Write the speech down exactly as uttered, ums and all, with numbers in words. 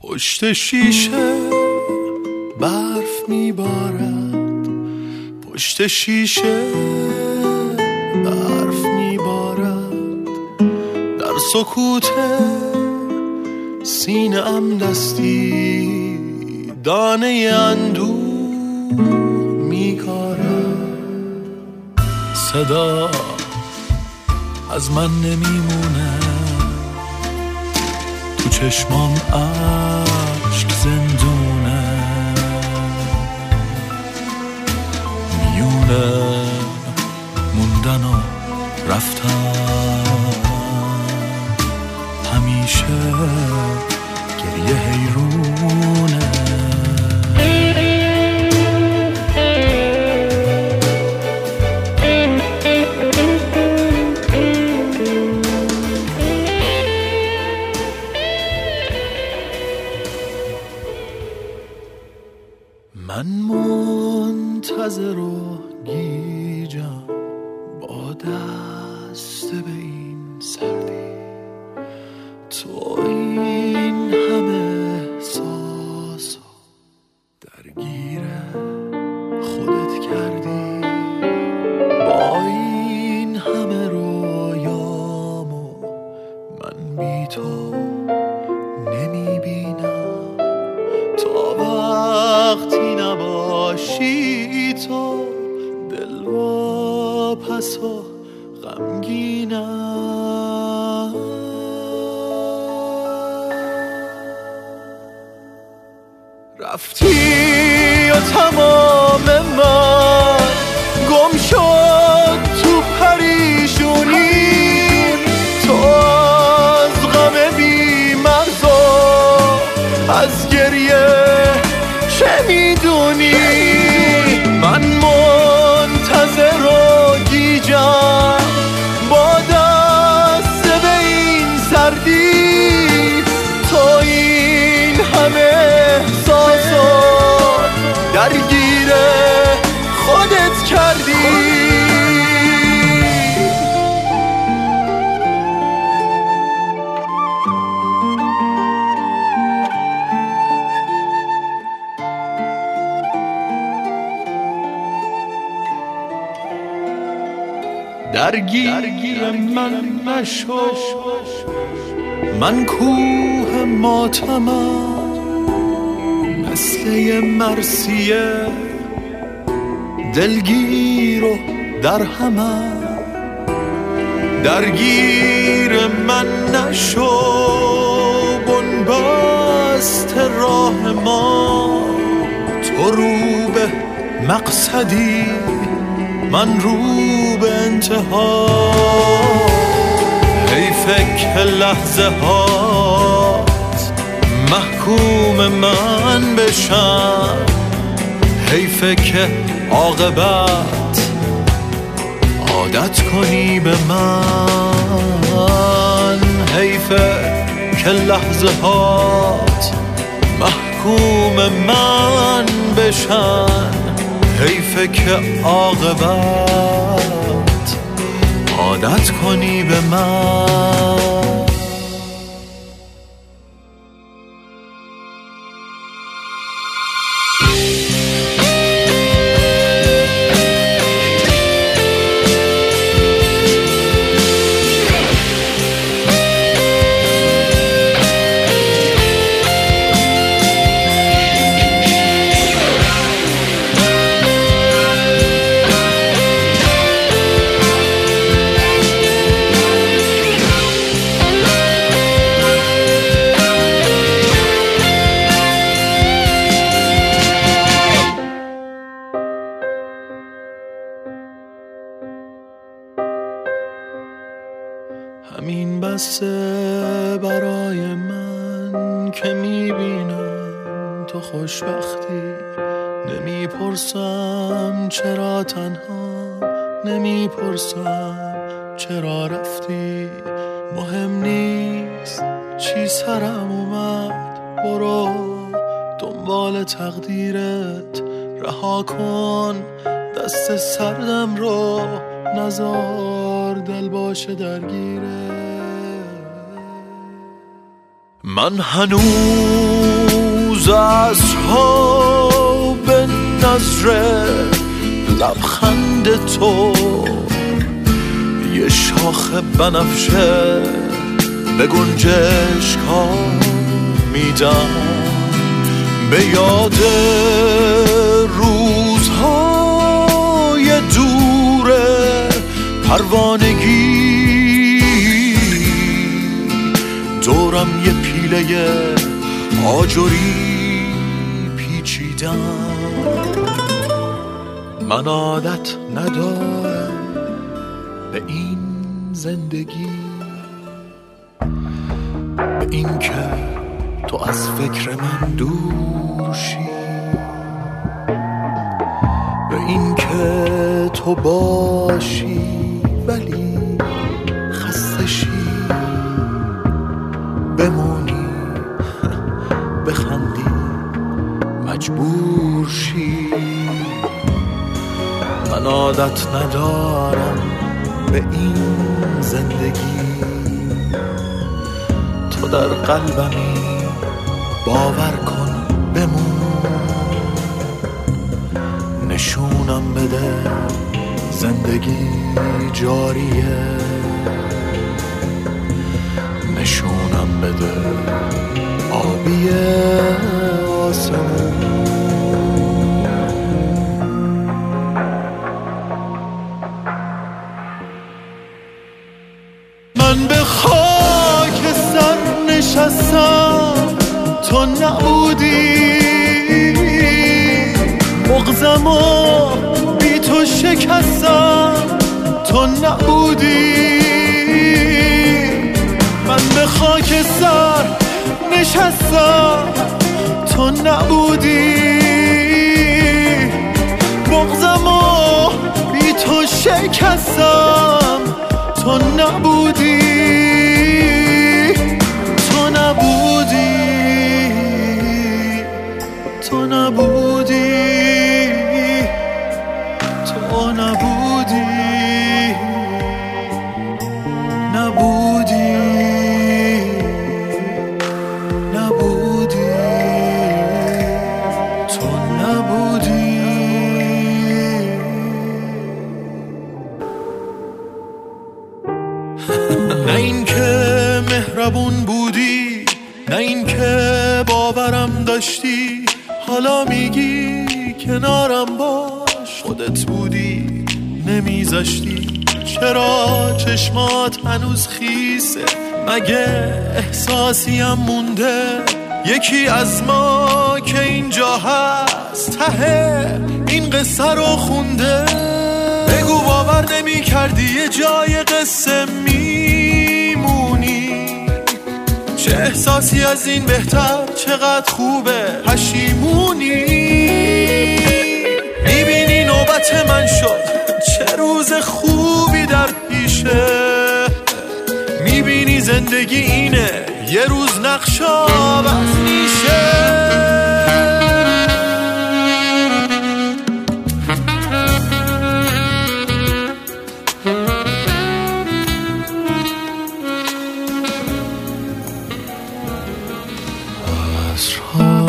پشت شیشه برف میبارد، پشت شیشه برف میبارد، در سکوت سینه ام دستی دانه اندوه میکارد. صدا از من نمیمونه، تو چشمام عشق زندونه، میونه موندن و رفتن، همیشه گریه حیرونه. من منتظر و گیجم با دست به این سردی، تو این همه احساس درگیر خودت کردی، با این همه رویامو من بی تو نمیبینم، تا وقتی نباشی تو دل و پس و غمگینم. رفتی و تمام من گم شد تو پریشونی، تو از غم بی مرز و از گریه چه میدونی؟ من منتظر و گیجم با دست به این سردی، تو این همه احساسو درگیر خودت کردی. درگیر من نشو، من کوه ماتمم مثل یه مرثیه، دلگیر و در همم. درگیر من نشو، بنبست راه ما، تو رو به مقصدی من رو به انتها. حیفه که لحظه هات محکوم من بشن، حیفه که عاقبت عادت کنی به من، حیفه که لحظه هات محکوم من بشن، حیفه که عاقبت عادت کنی به من. همین بسه برای من که میبینم تو خوشبختی، نمیپرسم چرا تنها، نمیپرسم چرا رفتی، مهم نیست چی سرم اومد، برو دنبال تقدیرت، رها کن دست سردم رو، نزار دل باشه درگیره. من هنوز ها به نظر لبخند تو، یه شاخ بنفشه به گنجشک ها میدم، به یاد روزهای دور پروانگی، دورم یه پیله آجوری پیچیدم. من عادت ندارم به این زندگی، به این که تو از فکر من دور شی، به این که تو باشی ولی خسته شی، بمونی بخندی مجبور شی. من عادت ندارم به این زندگی، تو در قلبمی باور کن بمون، نشونم بده زندگی جاریه، نشونم بده آبی آسمون. من به خاک سر نشستم تو نبودی، مغزمو بی تو شکستم تو نبودی. من به خاک سر نشستم تو نبودی، مغزمو بی تو شکستم تو نبودی، تو نبودی، تو نبودی، تو نبودی، نبودی، نبودی، تو نبودی. نه این که مهربون بودی، نه این که باورم داشتی، حالا میگی کنارم باش، خودت بودی نمیذاشتی. چرا چشمات هنوز خیسه؟ مگه احساسیم مونده؟ یکی از ما که اینجا هست ته این قصه رو خونده. بگو باور نمی کردی یه جای قصه میمونی؟ چه احساسی از این بهتر، چقدر خوبه پشیمونی. میبینی نوبت من شد، چه روز خوبی در پیشه. میبینی زندگی اینه، یه روز نقشا بس میشه. عصرها